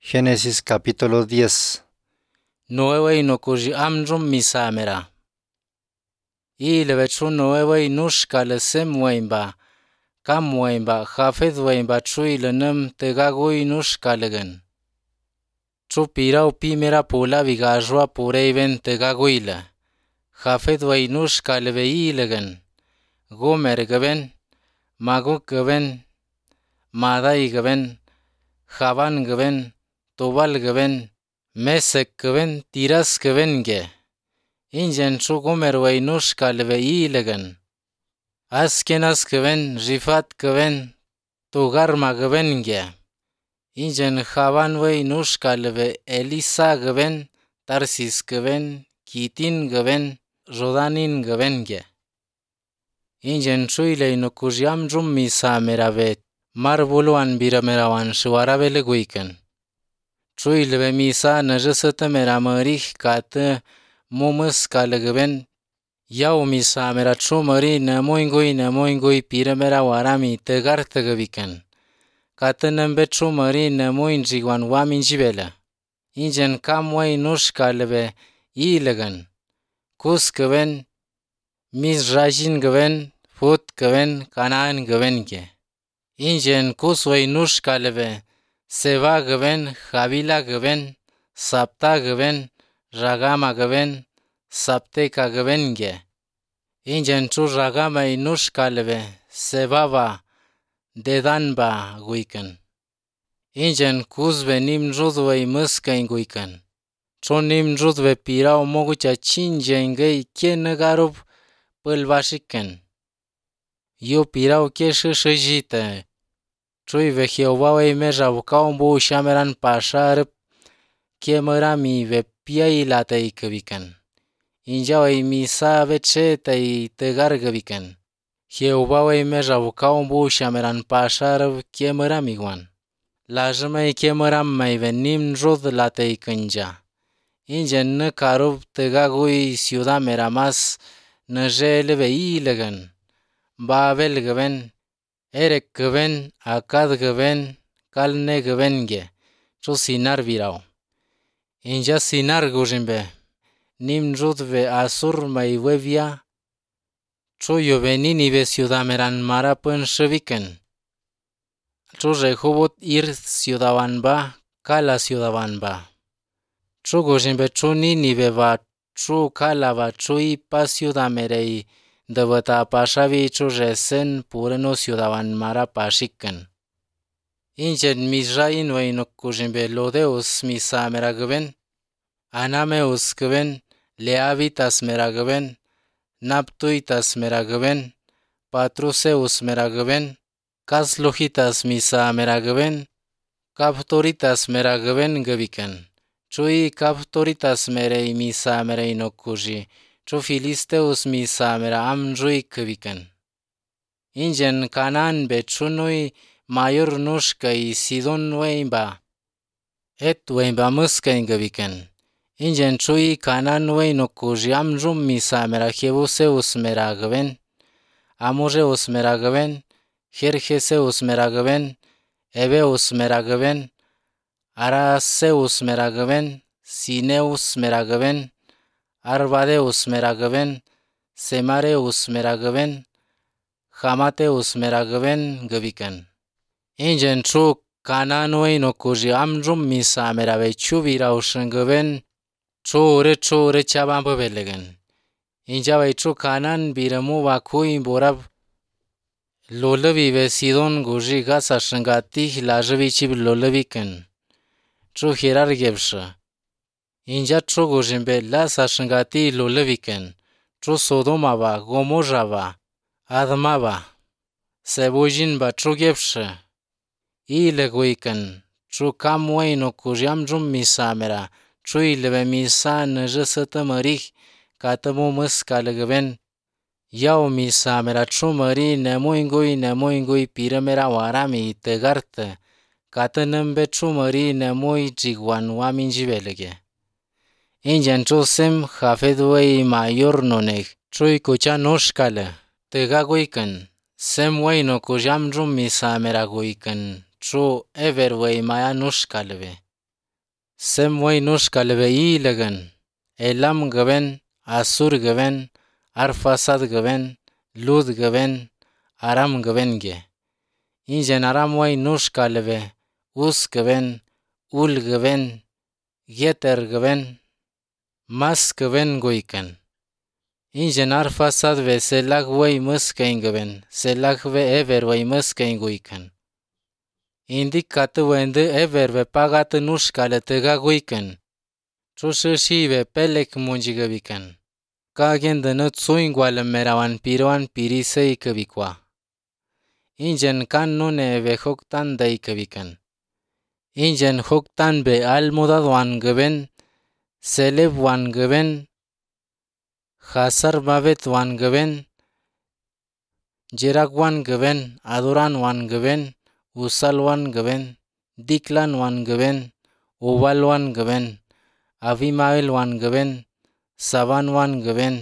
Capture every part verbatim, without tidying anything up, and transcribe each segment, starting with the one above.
Génesis capítulo diez. Noewei no kuji amjum misamera. I levechu noewei nushka lesem weimba. Kam weimba hafed weimba chui lenem tegagui nushka legen. Chu pirau pimera pula vigajua pureiven tegaguila. Hafed wei nushka levei legen. Gomer geben, Maguk geben, Madai geben, Javan geben, Tubal geben, Mesek geben, Tiras geben ge. Ingen chu Gomer wei nushka levei legen. Askenas geben, Rifat geben, Togarma geben ge. Ingen Javan wei nushka leve Elisa geben, Tarsis geben, Kitin geben, Rodanin geben ge. Ingen chuile no kujiam jum misa meravet, marbuluan biramerawan shuarabele guiken. Chuile ve misa najesete meramerich kate mumus kalegeben, yau misa merachu mari namoingui namoingui piramera warami tegar tegaviken. Kate nembechu mari namoin jigwan wamin jibela. Ingen kamwai nushka leve ilegan. Kus geben, Mizrajin geben, Fut geben, Kanaan geben ge. Ingen kuswei nushka leve, Seba geben, Javila geben, Sapta geben, Ragama geben, Sapteka geben ge. Ingen chu Ragama nushka leve, Sebaba, Dedanba guiken. Ingen kuzve nimrudwei muskain guiken. Chu nimrudve pirau mogucha chinjengei kienegarub pălvașiken. Eu pirau cheșă șăjite. Chui ve Jehovawei meja vucaumbu shameran pașarăp chemărami ve piai latei căviken. Injawei misa ve cetei tăgar găviken. Jehovawei meja vucaumbu shameran pașarăp chemărami guan. Lajmei chemăram mai venim jod latei cânja. Ingen nă carub tăgagui ciuda meramas năjele ve ilegan. Babel geben, Erek geben, Akad geben, Kalne geben ge. Chu sinar virau. Inja sinar gujimbe. Nimrud ve Asur mai wevia. Chu yoveni ve ciudad meran mara pân șeviken. Chu Rehobot ir ciudavanba, Kala ciudavanba. Chu gujimbe chu Ninive va, Chu Kala va, Chu ipa ciudad merei. Dăvăta pașavi chu resen pureno ciudavan mara pașiken. Ingen Mizrain wei no kujimbe Lodeus misa mera găben, Anameus găben, Leavitas mera găben, Naptuitas mera găben, Patruseus mera găben, Caslohitas misa mera găben, Captoritas mera găben găviken. Chui Captoritas merei misa merei no kuji, Chu Filisteus misa mera amjui căviken. Ingen Canaan be chunui mayor nushkai Sidon weimba. Et weimba muskai găviken. Ingen chui Canaan wei no kuji amjum misa mera Jebuseus mera găven, Amoreus mera găven, Hergeseus mera găven, Eveus mera găven, Araseus mera găven, Sineus mera găven, Arvadeus mera găven, Semareus mera găven, Hamateus mera găven găviken. Ingen chu Canaan no kuji amjum misa mera ve chuvirau shengăven, chu ure chu ure ceabam băvelegen. Inja vei chu Canaan biremu va cui borab, lolăvi ve Sidon guji gasa shengati la jăvi cib lolăviken. Chu Herar gevșă. Inja chu gujimbe lasa shengati lolăviken. Chu Sodoma va, Gomorra va, Adma va, Sebujin va chu gevșă. Ile guiken. Chu cam wei no kujiam jum misa mera. Chu ile ve misa năjă să tămărih ca tămu măsca lăgăven. Iau misa mera chu mări nemoingui nemoingui piră mera warami tăgartă. Ca tănămbe chu mări nemoi jigwan wamin jivelege. Ingen chu sem hafed wei mayor noneg. Chui kucha noshkale. Tăga guiken. Sem wei no kujam jum misa mera guiken. Chu ever wei maya noshkaleve. Sem way nush kalebe ilagan. Elam gaben, Asur gaben, Arfasad gaben, Lud gaben, Aram gaben ge. Injen Aram way nush kalebe, Us gaben, Ul gaben, Geter gaben, Mas gaben goikan. Injen Arfasad ve Selag way muskain gaben, Selag ve Ever way muskain goikan. Indik katı wende Ever ve pagatı nush kalete ga goikan. Trushishi ve Pelek munji gabikan. Kagen de nut suing wala merawan piroan pirisei kabikwa. Injen kan nune ve hoktan dai kabikan. Injen hoktan be almudad wan gaben, Seleb wan gaben, Hasar babet wan gaben, Jerak wan gaben, Adoran wan gaben, Usal wan gaben, Diklan wan gaben, Ubal wan gaben, Abimael wan gaben, Saban wan gaben,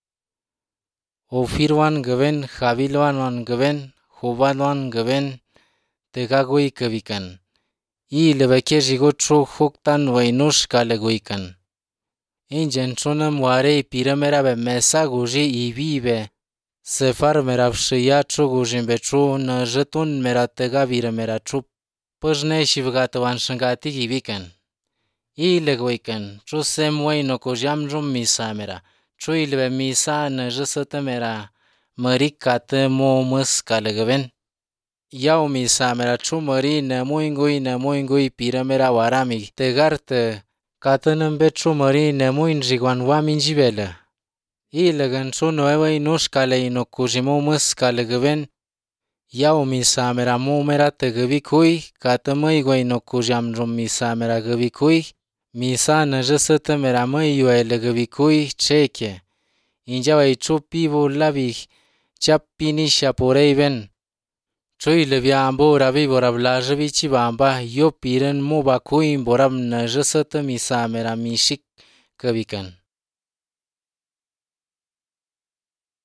Ofir wan gaben, Jabil wan gaben, Jubal wan gaben, Tegagui kabikan. I lebeke jigo tro hoktan wainush kaleguikan. Injen tronam warei piramera be mesa guji ibi be. Sefar merav shia tro gujin be tro na jetun mera tega viramera tro păjne shivgatavan shangati gibikan. I leguikan, tro sem way no kojam rum misa mera. Tro ilebe misa na jesata mera marik kate mo mus kalegaben. Yau misa mera tro mari na moingui na moingui piramera warami tegarte katanam be tro mari na moinjigwan wamin jibela. I legan tro noeva inush kale ino kujimo mus kalegaben. Yau misa mera mo mera tegabikui katamai goi no kujam rum misa mera gabikui. Misa na jesata mera mai yue legabikui cheke. Injawa itro pivo labig chap pinisha porei ben. Troi lebia ambo rabi borab lajabi chibamba yo piren mo bakui borab na jesata misa mera mishik kabikan.